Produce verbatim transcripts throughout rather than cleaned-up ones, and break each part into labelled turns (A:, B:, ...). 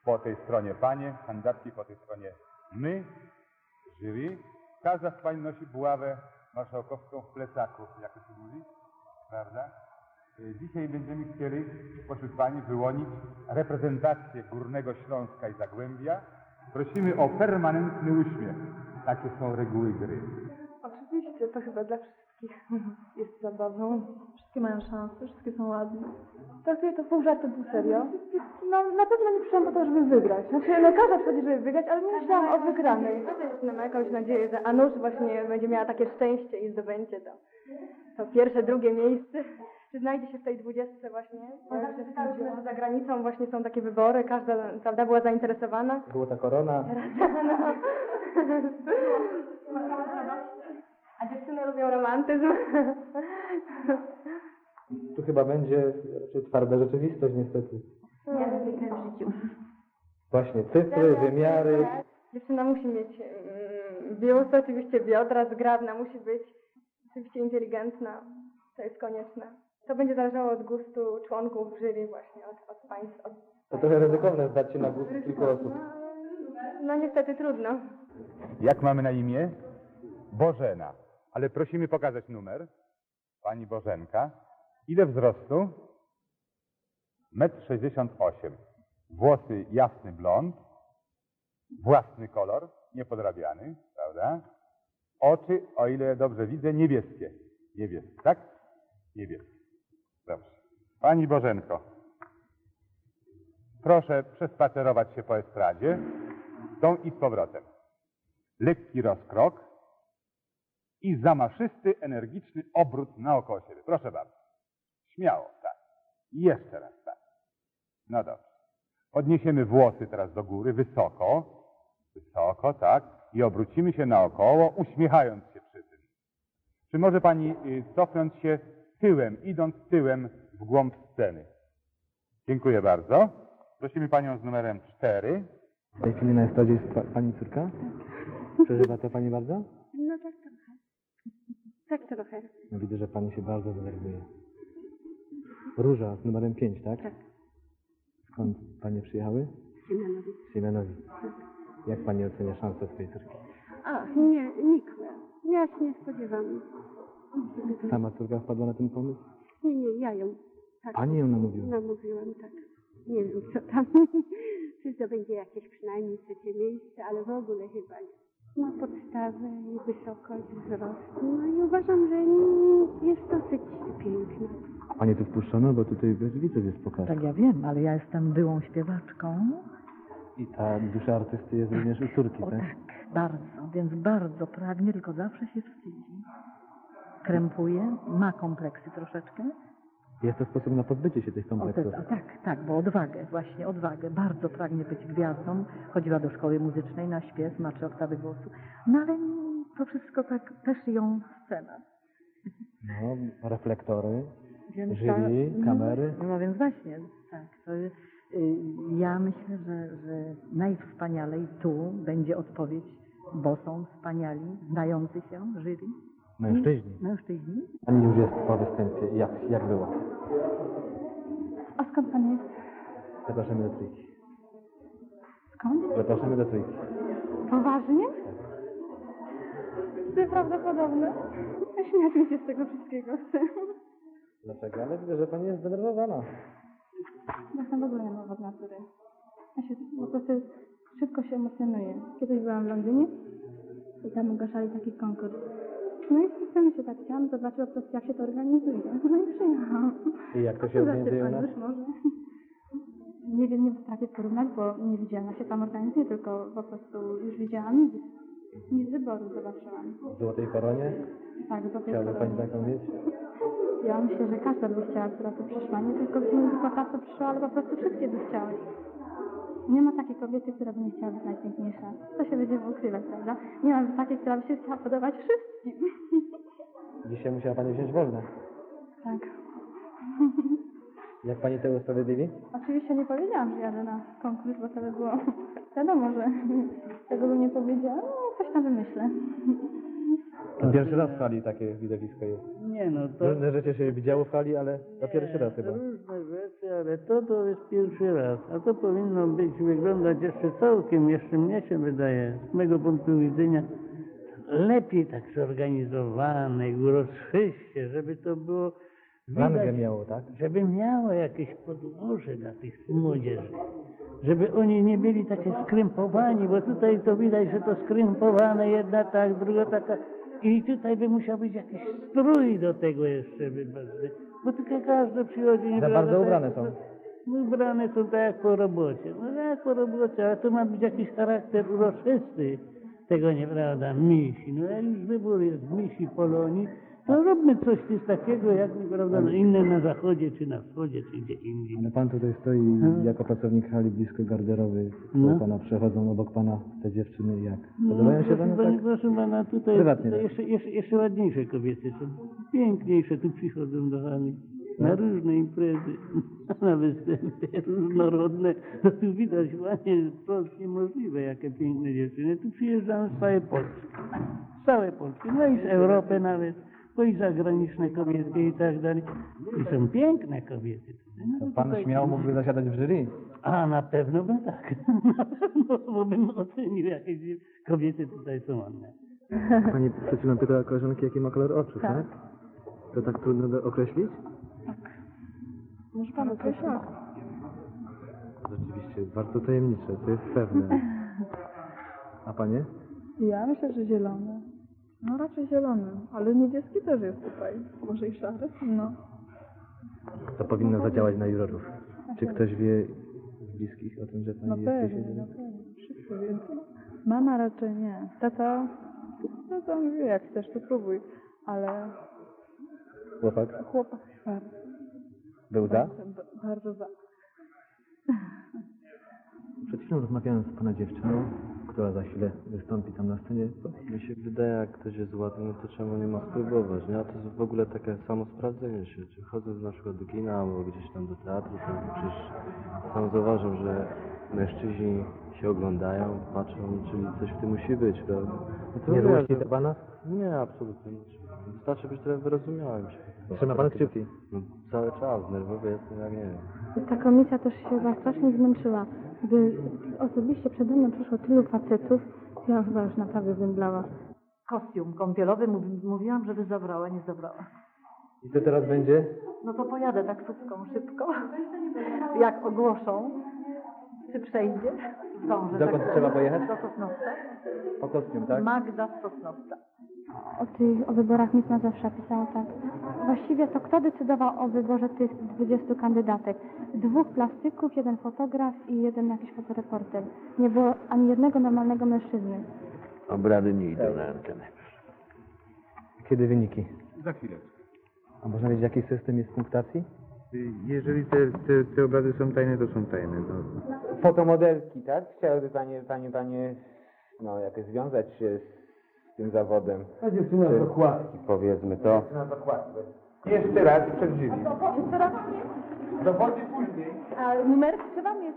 A: Po tej stronie panie, kandydatki, po tej stronie my, jury. Każda z pań nosi buławę marszałkowską w plecaku, jak to się mówi, prawda? Dzisiaj będziemy chcieli spośród pani wyłonić reprezentację Górnego Śląska i Zagłębia. Prosimy o permanentny uśmiech. Takie są reguły gry.
B: Oczywiście, to chyba dla wszystkich jest zabawą. Wszystkie mają szansę, wszystkie są ładne. Traktuję to pół żartem, pół serio. No, na pewno nie przyszłam po to, żeby wygrać. Znaczy, no każda przychodzi, żeby wygrać, ale nie myślałam o wygranej. No, mam jakąś nadzieję, że Anusz właśnie będzie miała takie szczęście i zdobędzie to, to pierwsze, drugie miejsce. Czy znajdzie się w tej dwudziestce właśnie? Ja już czytałyśmy, że za granicą właśnie są takie wybory, każda, prawda, była zainteresowana.
C: Była ta korona.
B: No. A dziewczyny lubią romantyzm.
C: Tu chyba będzie raczej twarda rzeczywistość niestety.
B: Ja zwykle w życiu.
C: Właśnie, cyfry, wymiary.
B: Dziewczyna musi mieć mm, biust, oczywiście biodra, zgrabna, musi być oczywiście inteligentna. To jest konieczne. To będzie zależało od gustu członków jury właśnie, od, od państw. Od...
C: To trochę ryzykowne zdać się na gust kilku osób.
B: No, no niestety trudno.
A: Jak mamy na imię? Bożena. Ale prosimy pokazać numer. Pani Bożenka. Ile wzrostu? metr sześćdziesiąt osiem. Włosy jasny blond. Własny kolor, niepodrabiany, prawda? Oczy, o ile dobrze widzę, niebieskie. Niebieskie, tak? Niebieskie. Dobrze. Pani Bożenko, proszę przespacerować się po estradzie, tą i z powrotem. Lekki rozkrok i zamaszysty, energiczny obrót naokoło siebie. Proszę bardzo. Śmiało, tak. I jeszcze raz, tak. No dobrze. Podniesiemy włosy teraz do góry, wysoko. Wysoko, tak. I obrócimy się naokoło, uśmiechając się przy tym. Czy może pani y, cofnąć się tyłem, idąc tyłem w głąb sceny? Dziękuję bardzo. Prosimy panią z numerem cztery.
C: W tej chwili na estradzie jest pa pani córka? Przeżywa to pani bardzo?
D: No tak trochę. Tak trochę.
C: No, widzę, że pani się bardzo denerwuje. Róża z numerem pięć, tak?
D: Tak.
C: Skąd panie przyjechały?
D: Siemianowic.
C: Z Siemianowic. Jak pani ocenia szanse swojej córki?
D: A, nie, nikłe. Ja się nie spodziewam.
C: Sama córka wpadła na ten pomysł?
D: Nie, nie, ja ją. Tak.
C: Pani ją namówiła?
D: Namówiłam, tak. Nie wiem, co tam. Czy to będzie jakieś przynajmniej trzecie miejsce, ale w ogóle chyba nie. Ma podstawę i wysokość wzrostu. No i uważam, że jest dosyć piękna.
C: A pani tu wpuszczono, bo tutaj bez widzów jest pokaz.
E: Tak, ja wiem, ale ja jestem byłą śpiewaczką.
C: I ta dusza artysty jest również u córki,
E: O
C: tak?
E: tak, bardzo, więc bardzo pragnie, tylko zawsze się wstydzi. Krępuje, ma kompleksy troszeczkę.
C: Jest to sposób na pozbycie się tych
E: O,
C: kompleksów.
E: te, o, tak, tak, bo odwagę, właśnie odwagę. Bardzo pragnie być gwiazdą. Chodziła do szkoły muzycznej na śpiew, ma trzy oktawy głosu. No ale to wszystko tak też ją scena.
C: No, reflektory,
E: Więc
C: jury,
E: ta-
C: kamery.
E: No, no więc właśnie, tak. To, y, ja myślę, że, że najwspanialej tu będzie odpowiedź, bo są wspaniali, znający się jury.
C: Mężczyźni.
E: Mężczyźni.
C: Pani już jest po występie. Jak, jak było?
B: A skąd pan jest?
C: Zapraszamy do trójki.
B: Skąd?
C: Zapraszamy do trójki.
B: Poważnie? Nieprawdopodobne. Śmiać mi się z tego wszystkiego chce.
C: Dlaczego? Ale widzę, że pani jest zdenerwowana.
B: Jestem w ogóle nie mam od natury. Ja się po prostu szybko się emocjonuję. Kiedyś byłam w Londynie i tam ogłaszali taki konkurs. No i specjalnie się tak chciałam, zobaczyła po prostu jak się to organizuje. No i przyjechałam.
C: I jak to
B: A
C: się
B: co za
C: organizuje u
B: pan
C: nas?
B: już może? Nie wiem, nie potrafię porównać, bo nie widziałam jak się tam organizuje, tylko po prostu już widziałam nic. Nic wyboru zobaczyłam.
C: W złotej koronie?
B: Tak, do tej
C: Chciałaby pani
B: strony.
C: taką mieć?
B: Ja myślę, że każda by chciała, która tu przyszła. Nie tylko, nie tylko ta, co przyszła, ale po prostu wszystkie by chciały. Nie ma takiej kobiety, która by nie chciała być najpiękniejsza. To się będziemy ukrywać, prawda? Nie ma takiej, która by się chciała podobać wszystkim.
C: Dzisiaj musiała pani wziąć wolne.
B: Tak.
C: Jak pani to usprawiedliwi?
B: Oczywiście nie powiedziałam, że jadę na konkurs, bo to by było... Wiadomo, że tego bym nie powiedziała. No, coś tam wymyślę.
C: To pierwszy raz w hali takie widowisko jest.
F: Nie no, to
C: Różne rzeczy się widziało w hali, ale to pierwszy raz chyba.
F: różne rzeczy, ale to to jest pierwszy raz. A to powinno być, wyglądać jeszcze całkiem, jeszcze mnie się wydaje, z mego punktu widzenia, lepiej tak zorganizowane, uroczyście, żeby to było
C: Rangę
F: widać,
C: miało, tak?
F: żeby miało jakieś podłoże dla tych młodzieży. Żeby oni nie byli takie skrępowani, bo tutaj to widać, że to skrępowane, jedna tak, druga taka. I tutaj by musiał być jakiś strój do tego jeszcze, by, bo tylko każdy przychodzi. Nie
C: Za
F: prawda,
C: bardzo
F: tak-
C: ubrane są.
F: Ubrane są tak jak po robocie. No tak jak po robocie, ale to ma być jakiś charakter uroczysty tego, nieprawda, misi. No jak już wybór jest misi Polonii, to róbmy coś z takiego, jak nieprawda, no inne na zachodzie, czy na wschodzie, czy gdzie indziej.
C: Ale pan tutaj stoi jako pracownik hali blisko garderoby.
F: No.
C: No. Pana przechodzą obok pana te dziewczyny jak? Podobają się panu
F: proszę,
C: tak?
F: proszę pana, tutaj,
C: Prywatnie
F: tutaj
C: tak.
F: jeszcze, jeszcze, jeszcze ładniejsze kobiety są. Piękniejsze tu przychodzą do hali. Na różne imprezy, na występy różnorodne. To tu widać ładnie, wprost niemożliwe, jakie piękne dziewczyny. Tu przyjeżdżają z całej Polski. Z całej Polski, no i z Europy nawet. Bo i zagraniczne kobiety i tak dalej. I są piękne kobiety. No,
C: To pan
F: tutaj-
C: śmiało mógłby zasiadać w jury.
F: A na pewno bym tak. Na pewno, bo bym ocenił, jakie dzie- kobiety tutaj są ładne.
C: Pani przed chwilą pytała koleżanki, jaki ma kolor oczu, tak?
B: Tak.
C: To tak trudno do określić?
B: Może pan określić?
C: Rzeczywiście, bardzo tajemnicze, to jest pewne. A panie?
B: Ja myślę, że zielony. No raczej zielony, ale niebieski też jest tutaj. Może i szary? No.
C: To powinno zadziałać na jurorów. Czy ktoś wie z bliskich o tym, że pani
B: No
C: jest
B: pewnie,
C: gdzieś?
B: no pewnie. Wszyscy wiedzą. Mama raczej nie. Tata, tata mówi, jak chcesz, to próbuj. Ale
C: Chłopak?
B: chłopak bardzo,
C: Był za?
B: bardzo, bardzo za.
C: Przed chwilą rozmawiałem z pana dziewczyną, która za chwilę wystąpi tam na scenie.
G: Mi się wydaje, jak ktoś jest ładny, no to czemu nie ma spróbować, nie? A to jest w ogóle takie samo sprawdzenie się, czy chodząc na przykład do kina albo gdzieś tam do teatru, to przecież sam zauważam, że mężczyźni się oglądają, patrzą, czyli coś w tym musi być, prawda? No to
C: Nie
G: mówię,
C: złości
G: że-
C: to pana?
G: Nie, absolutnie nie. Wystarczy być trochę wyrozumiałym się.
C: Trzyma pan kciuki.
G: No, cały czas, nerwowy jestem jak nie wiem.
D: Ta komisja też się chyba strasznie zmęczyła. Gdy osobiście przede mną przyszło tylu facetów, to ja chyba już naprawdę zemdlała.
E: Kostium kąpielowy, mówi, mówiłam, żeby zabrała, nie zabrała.
C: I co teraz będzie?
E: No to pojadę taksówką szybko. Jak ogłoszą, czy przejdzie, zdążę.
C: Dokąd
E: tak
C: trzeba pojechać?
E: Do Sosnowca.
C: Po kostium, tak?
E: Magda z Sosnowca.
D: O tych, o wyborach Miss Mazowsza pisało tak. Właściwie to kto decydował o wyborze tych dwudziestu kandydatek? Dwóch plastyków, jeden fotograf i jeden jakiś fotoreporter. Nie było ani jednego normalnego mężczyzny.
H: Obrady nie idą na antenę.
C: Kiedy wyniki?
A: Za chwileczkę.
C: A można wiedzieć, jaki system jest punktacji?
I: Jeżeli te, te, te obrady są tajne, to są tajne. No.
J: Fotomodelki, tak? Chciałyby panie, panie, panie, no jakoś związać się z tym zawodem.
I: A dziewczyna z okładki.
J: Powiedzmy to.
I: Na zakładkę. Jeszcze raz przed jury.
B: Jeszcze raz?
I: Dowody później.
B: A numerki trzeba mieć.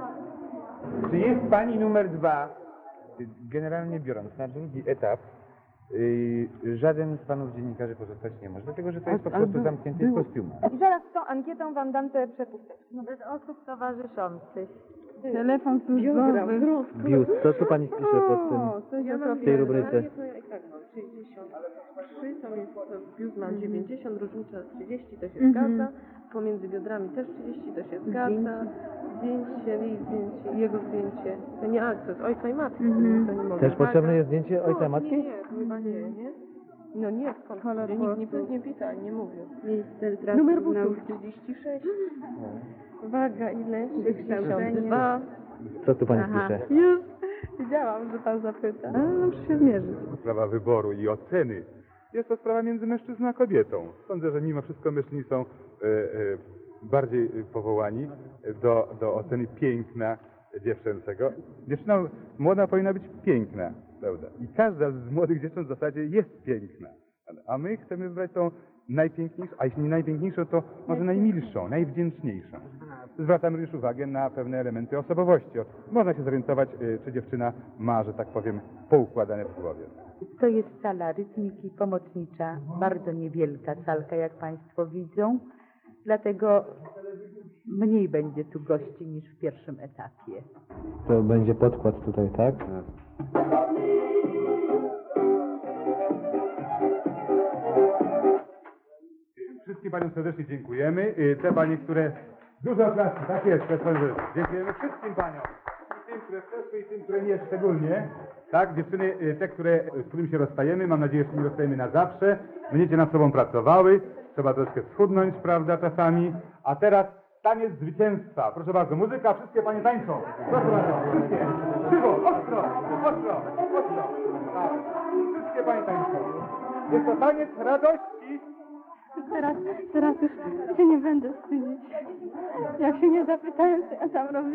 I: Czy jest pani numer dwa? Generalnie biorąc, na drugi etap yy, żaden z panów dziennikarzy pozostać nie może, dlatego że to jest po prostu zamknięty kostium.
B: I zaraz z tą ankietą wam dam te przepusteczki.
D: Bez osób towarzyszących.
B: Telefon służbowy.
C: Biust. To co pani pisze pod tym,
B: Ja
C: w tej rubryce?
K: To ja i tak mam sześćdziesiąt trzy, tam jest biust mam dziewięćdziesiąt, różnica trzydzieści, to się zgadza. Pomiędzy biodrami też trzydzieści, to się zgadza. Zdjęcie, jej zdjęcie, jego zdjęcie. To nie akces, ojca i matki, to nie mogę.
C: Też potrzebne jest zdjęcie ojca
K: No,
C: matki?
K: Nie, nie, chyba nie, nie? No nie, skąd? Nikt nie, nie pyta, nie mówię.
D: Miejsce
K: Numer butów trzydzieści sześć. Waga ile? sześćdziesiąt dwa.
C: Co tu pani pisze?
B: Już wiedziałam, że pan zapyta. No muszę się zmierzyć.
A: Sprawa wyboru i oceny jest to sprawa między mężczyzną a kobietą. Sądzę, że mimo wszystko mężczyźni są e, e, bardziej powołani do, do oceny piękna dziewczęcego. Dziewczyna młoda powinna być piękna, prawda? I każda z młodych dziewcząt w zasadzie jest piękna. A my chcemy wybrać tą najpiękniejszą, a jeśli nie najpiękniejszą, to może najmilszą, najwdzięczniejszą. zwracamy również uwagę na pewne elementy osobowości. O, można się zorientować, y, czy dziewczyna ma, że tak powiem, poukładane w głowie.
L: To jest sala rytmiki pomocnicza, bardzo niewielka salka, jak Państwo widzą, dlatego mniej będzie tu gości niż w pierwszym etapie.
C: To będzie podkład tutaj, tak?
A: Wszystkim paniom serdecznie dziękujemy. Y, Te panie, które... Dużo oklaski, tak jest, to jest. Dziękujemy wszystkim paniom. I tym, które przeszły, i tym, które nie szczególnie. Tak, dziewczyny, y, te, które, z którymi się rozstajemy, mam nadzieję, że się nie rozstajemy na zawsze. Będziecie nad sobą pracowały. Trzeba troszkę schudnąć, prawda, czasami. A teraz taniec zwycięstwa. Proszę bardzo, muzyka, wszystkie panie tańczą. Proszę bardzo, wszystkie. Krzywo, ostro, ostro, ostro. Tak. Wszystkie panie tańczą. Jest to taniec radości.
B: Teraz, teraz już się nie będę wstydzić. Jak się nie zapytają, co ja tam robię.